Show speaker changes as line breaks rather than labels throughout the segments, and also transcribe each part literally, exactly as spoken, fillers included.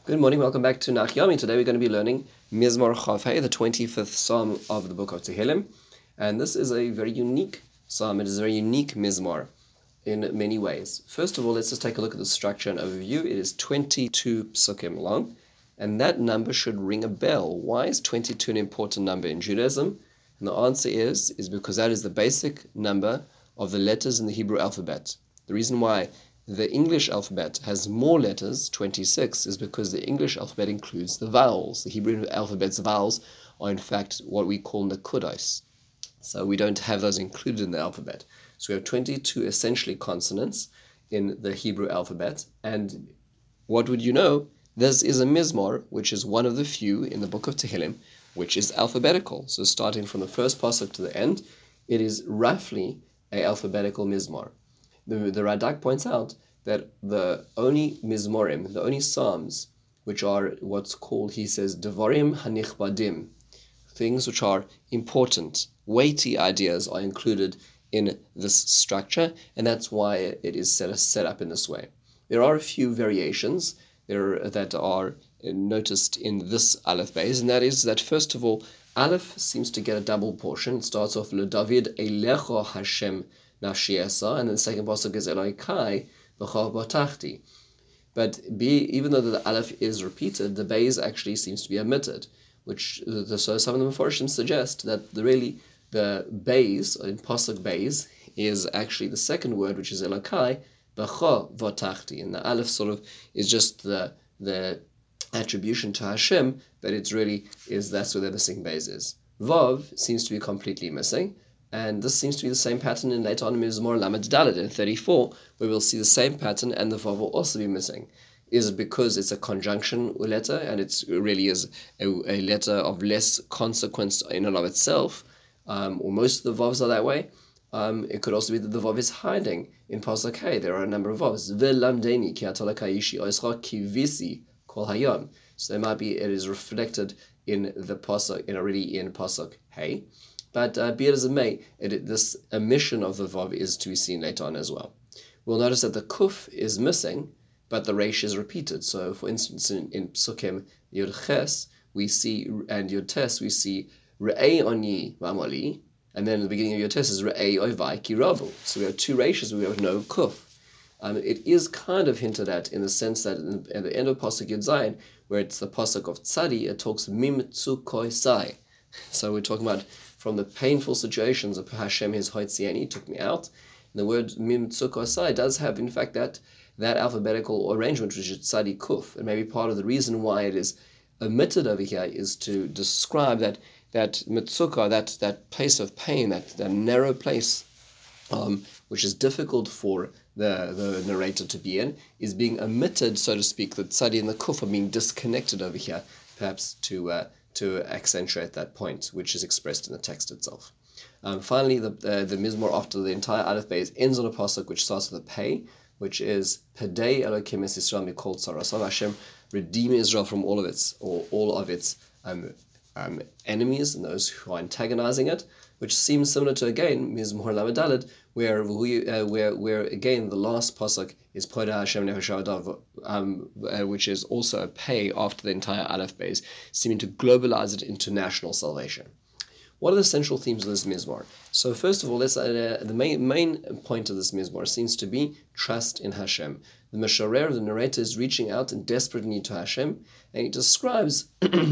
Good morning, welcome back to Nach Yomi. Today we're going to be learning Mizmor Chafei, the twenty-fifth Psalm of the book of Tehillim. And this is a very unique Psalm. It is a very unique Mizmor in many ways. First of all, let's just take a look at the structure and overview. It is twenty-two psukim long, and that number should ring a bell. Why is twenty-two an important number in Judaism? And the answer is, is because that is the basic number of the letters in the Hebrew alphabet. The reason why the English alphabet has more letters, twenty-six, is because the English alphabet includes the vowels. The Hebrew alphabet's vowels are in fact what we call nakudos. So we don't have those included in the alphabet. So we have twenty-two essentially consonants in the Hebrew alphabet. And what would you know? This is a mizmor, which is one of the few in the book of Tehillim, which is alphabetical. So starting from the first pasuk to the end, it is roughly a alphabetical mizmor. The, the Radak points out that the only mizmorim, the only psalms, which are what's called, he says, devarim hanichbadim, things which are important, weighty ideas are included in this structure, and that's why it is set, set up in this way. There are a few variations there that are noticed in this Aleph Beis, and that is that, first of all, Aleph seems to get a double portion. It starts off, LeDavid Eilecho Hashem Nafshiesa, and then the second pasuk is Elokai B'cha B'tachti. But B, even though the Aleph is repeated, the Beis actually seems to be omitted, which the, so some of the Mefarshim suggest that the really the Beis in pasuk Beis is actually the second word, which is Elokai B'cha B'tachti, and the Aleph sort of is just the the attribution to Hashem, but it really is that's where the missing Beis is. Vav seems to be completely missing. And this seems to be the same pattern in later on in Mizmor Lamed Dalet in thirty-four, where we'll see the same pattern and the Vav will also be missing. Is it because it's a conjunction letter and it really is a, a letter of less consequence in and of itself, um, or most of the Vavs are that way? Um, it could also be that the Vav is hiding in Pasuk Hey. There are a number of Vavs. Ve'lamdeni ki atalakaishi oischa kivisi kol hayom. So there might be, it is reflected in the Pasuk, in already in Pasuk Hey. But uh, be it as it may, it, this omission of the Vav is to be seen later on as well. We'll notice that the Kuf is missing, but the Reish is repeated. So, for instance, in, in Psukim Yud Ches, we see, and Yud Tes, we see Re'ei Oni Mamali, and then at the beginning of Yud Tes is Re'ei Oivai Kirabu. So we have two Reishes, we have no Kuf. Um, it is kind of hinted at in the sense that in, at the end of Pasuk Yud Zayin, where it's the Pasuk of Tzadi, it talks Mim Tzukoi Sai. So we're talking about from the painful situations of Hashem, his Hoitziani, took me out. And the word Mim Tzukosai does have, in fact, that that alphabetical arrangement, which is Tzadi Kuf. And maybe part of the reason why it is omitted over here is to describe that that Mitzukah, that, that place of pain, that, that narrow place, um, which is difficult for the, the narrator to be in, is being omitted, so to speak. The Tzadi and the Kuf are being disconnected over here, perhaps to... Uh, to accentuate that point, which is expressed in the text itself. Um, finally, the uh, the Mizmor after the entire Aleph Beis ends on a pasuk which starts with a Pei, which is Pedei Elokim es Yisrael mikol tzarasav. Hashem redeem Israel from all of its or all of its um, um, enemies and those who are antagonizing it, which seems similar to again Mizmor Lamed Dalet, where we uh, where where again the last pasuk is Podeh Hashem Nefesh Adav, um, uh, which is also a Pei after the entire Aleph Beis, seeming to globalize it into national salvation. What are the central themes of this Mizmor? So first of all, let's, uh, the main main point of this Mizmor seems to be trust in Hashem. The Mesharer, the narrator, is reaching out in desperate need to Hashem, and he describes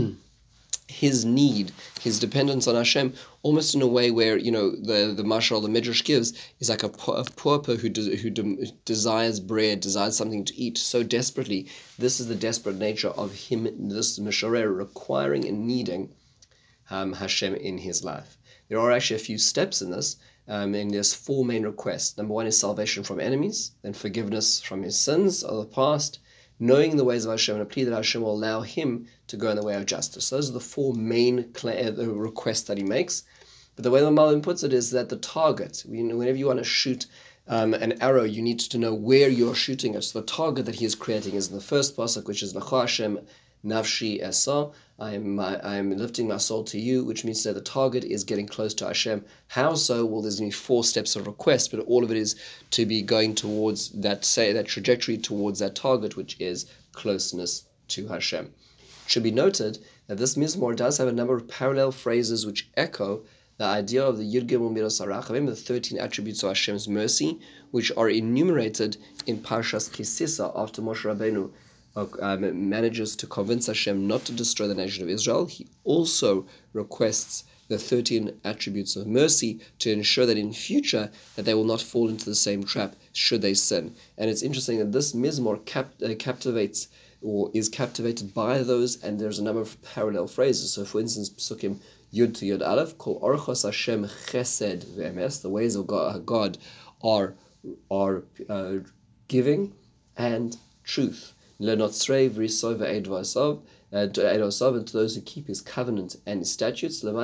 his need, his dependence on Hashem, almost in a way where, you know, the the mashal the Midrash gives is like a, a pauper who de, who de, desires bread, desires something to eat so desperately. This is the desperate nature of him, this Mesharer, requiring and needing um, Hashem in his life. There are actually a few steps in this, um, and there's four main requests. Number one is salvation from enemies, then forgiveness from his sins of the past, knowing the ways of Hashem, and a plea that Hashem will allow him to go in the way of justice. Those are the four main cl- uh, requests that he makes. But the way the Malbim puts it is that the target, whenever you want to shoot um, an arrow, you need to know where you're shooting it. So the target that he is creating is in the first pasuk, which is L'cha Hashem Nafshi Esa. I am I am lifting my soul to you, which means that the target is getting close to Hashem. How so? Well, there's only four steps of request, but all of it is to be going towards that say that trajectory towards that target, which is closeness to Hashem. It should be noted that this Mizmor does have a number of parallel phrases which echo the idea of the Yud Gimel Midos HaRachamim, the thirteen attributes of Hashem's mercy, which are enumerated in Parshas Ki Sisa after Moshe Rabbeinu um, manages to convince Hashem not to destroy the nation of Israel. He also requests the thirteen attributes of mercy to ensure that in future that they will not fall into the same trap should they sin. And it's interesting that this Mizmor cap, uh, captivates or is captivated by those, and there's a number of parallel phrases. So for instance, Psukim Yud to Yud Aleph, Kol Orchos Hashem Chesed V'emes, the ways of God are, are uh, giving and truth. Lenotzrei V'risoi V'ed V'asav, and to those who keep his covenant and his statutes. For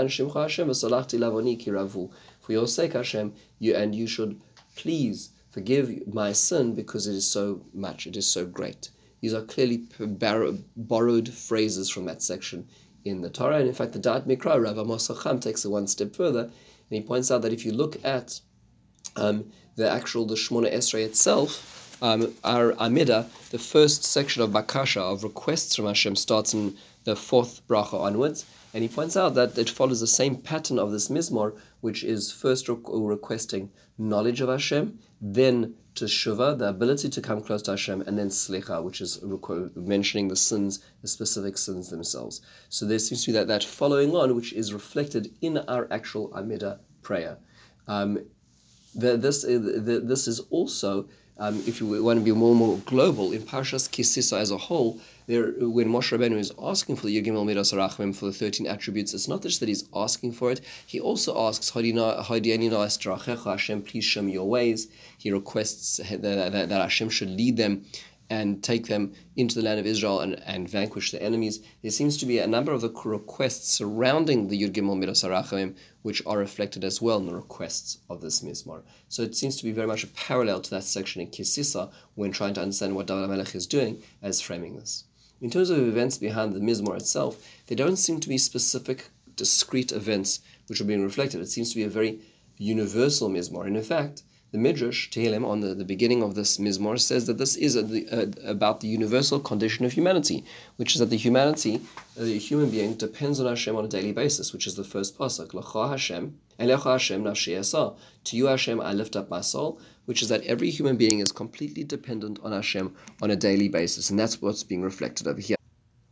your sake, Hashem, you and you should please forgive my sin because it is so much, it is so great. These are clearly borrowed phrases from that section in the Torah. And in fact, the Da'at Mikra, Rav Amos Chacham, takes it one step further, and he points out that if you look at um, the actual, the Shemona Esrei itself, Um, our Amida, the first section of Bakasha, of requests from Hashem, starts in the fourth bracha onwards, and he points out that it follows the same pattern of this Mizmor, which is first re- requesting knowledge of Hashem, then Teshuvah, the ability to come close to Hashem, and then Slicha, which is requ- mentioning the sins, the specific sins themselves. So there seems to be that, that following on, which is reflected in our actual Amida prayer. Um, the, this, the, this is also... Um, if you want to be more and more global, in Parshas Ki Sisa as a whole, there, when Moshe Rabbeinu is asking for the Yud Gimel Midos HaRachamim, for the thirteen attributes, it's not just that he's asking for it, he also asks, Hodiani na'as drachecha, Hashem, please show me your ways. He requests that, that, that Hashem should lead them and take them into the land of Israel and, and vanquish the enemies. There seems to be a number of the requests surrounding the Yud Gimel Midos HaRachamim, which are reflected as well in the requests of this Mizmor. So it seems to be very much a parallel to that section in Ki Sisa when trying to understand what David HaMelech is doing as framing this. In terms of events behind the Mizmor itself, there don't seem to be specific, discrete events which are being reflected. It seems to be a very universal Mizmor. And in fact, the Midrash, Tehillim, on the, the beginning of this Mizmor, says that this is a, a, about the universal condition of humanity, which is that the humanity, the human being, depends on Hashem on a daily basis, which is the first pasuk, L'cha Hashem, Elecha Hashem nafshi esa. To you, Hashem, I lift up my soul, which is that every human being is completely dependent on Hashem on a daily basis, and that's what's being reflected over here.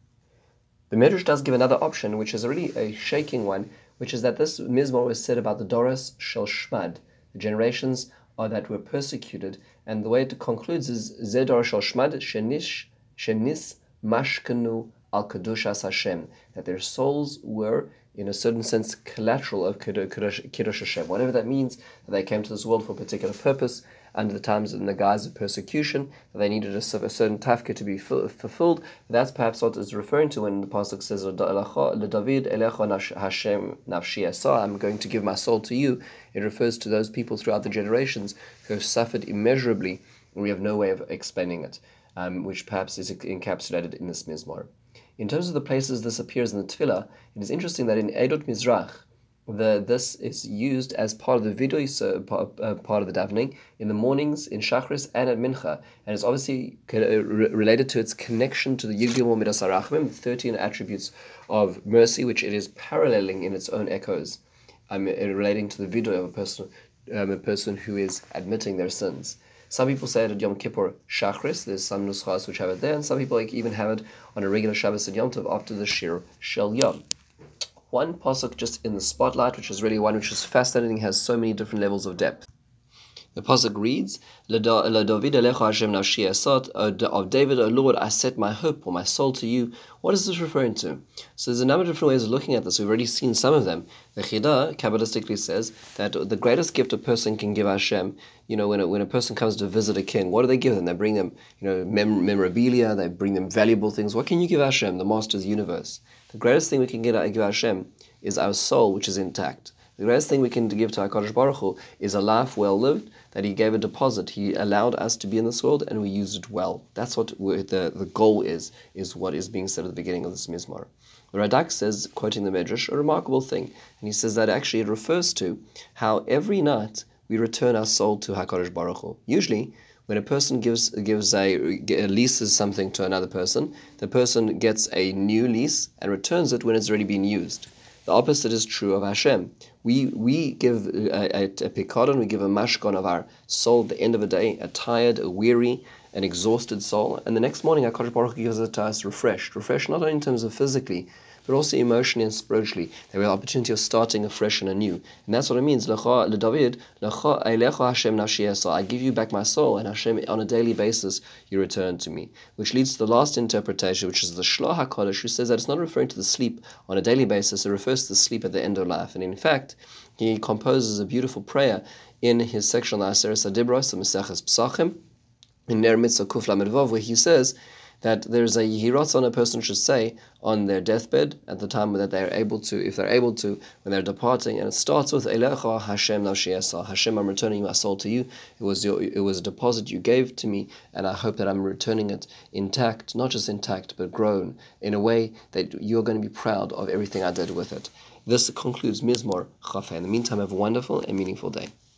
The Midrash does give another option, which is really a shaking one, which is that this Mizmor was said about the Doros Shel Shmad, the generations are that were persecuted, and the way it concludes is Zedor Shel Shmad Shenish Shenis Mashkenu Al Kedushas Hashem, that their souls were, in a certain sense, collateral of Kiddush Hashem. Whatever that means, that they came to this world for a particular purpose, under the times in the guise of persecution, that they needed a, a certain tafka to be fulfilled. That's perhaps what is referring to when the pasuk says, "David elecha Hashem nafshi esa." I'm going to give my soul to you. It refers to those people throughout the generations who have suffered immeasurably, and we have no way of explaining it, um, which perhaps is encapsulated in this Mizmor. In terms of the places this appears in the Tefillah, it is interesting that in Edot Mizrach, The, this is used as part of the vidui, so uh, part of the davening, in the mornings, in Shachris, and at Mincha. And it's obviously re- related to its connection to the Yud Gimel Midos HaRachamim, the thirteen attributes of mercy, which it is paralleling in its own echoes, um, relating to the vidui of a person, um, a person who is admitting their sins. Some people say it at Yom Kippur Shachris, there's some nuschas which have it there, and some people like even have it on a regular Shabbos and Yom Tov after the Shir Shel Yom. One pasuk just in the spotlight, which is really one which is fascinating, has so many different levels of depth. The pasuk reads, "LaDavid elecha Hashem nafshi esat." Of David, O Lord, I set my hope or my soul to you. What is this referring to? So there's a number of different ways of looking at this. We've already seen some of them. The Chidah Kabbalistically says that the greatest gift a person can give Hashem, you know, when a, when a person comes to visit a king, what do they give them? They bring them, you know, mem- memorabilia. They bring them valuable things. What can you give Hashem, the Master of the universe? The greatest thing we can give Hashem is our soul, which is intact. The greatest thing we can give to HaKadosh Baruch Hu is a life well lived, that He gave a deposit. He allowed us to be in this world, and we used it well. That's what the, the goal is, is what is being said at the beginning of this Mizmor. The Radak says, quoting the Midrash, a remarkable thing, and he says that actually it refers to how every night we return our soul to HaKadosh Baruch Hu. Usually, when a person gives gives a leases something to another person, the person gets a new lease and returns it when it's already been used. The opposite is true of Hashem. We we give a, a, a pikadon, we give a mashkon of our soul at the end of the day, a tired, a weary, an exhausted soul, and the next morning HaKadosh Baruch Hu gives it to us refreshed. Refreshed not only in terms of physically, but also emotionally and spiritually. They have the opportunity of starting afresh and anew. And that's what it means. David, I give you back my soul, and Hashem, on a daily basis, you return to me. Which leads to the last interpretation, which is the Shloh HaKodesh, who says that it's not referring to the sleep on a daily basis, it refers to the sleep at the end of life. And in fact, he composes a beautiful prayer in his section on the Aseret HaDibros, the Maseches Pesachim, in Ner Mitzvah Kuf Lamed Vav, where he says that there's a yihiratzon a person should say on their deathbed at the time that they're able to, if they're able to, when they're departing, and it starts with Elecha Hashem Nafshi Yasal. Hashem, I'm returning my soul to you. It was your, it was a deposit you gave to me, and I hope that I'm returning it intact, not just intact, but grown in a way that you're going to be proud of everything I did with it. This concludes Mizmor Chafei. In the meantime, have a wonderful and meaningful day.